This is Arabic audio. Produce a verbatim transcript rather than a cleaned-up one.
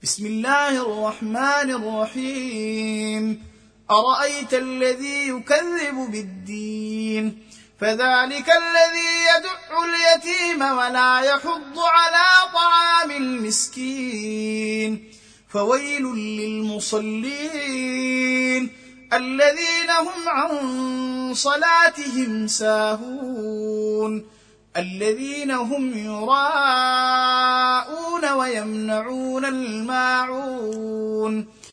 بسم الله الرحمن الرحيم أرأيت الذي يكذب بالدين فذلك الذي يدع اليتيم ولا يحض على طعام المسكين فويل للمصلين الذين هم عن صلاتهم ساهون الذين هم يراءون ويمنعون الماعون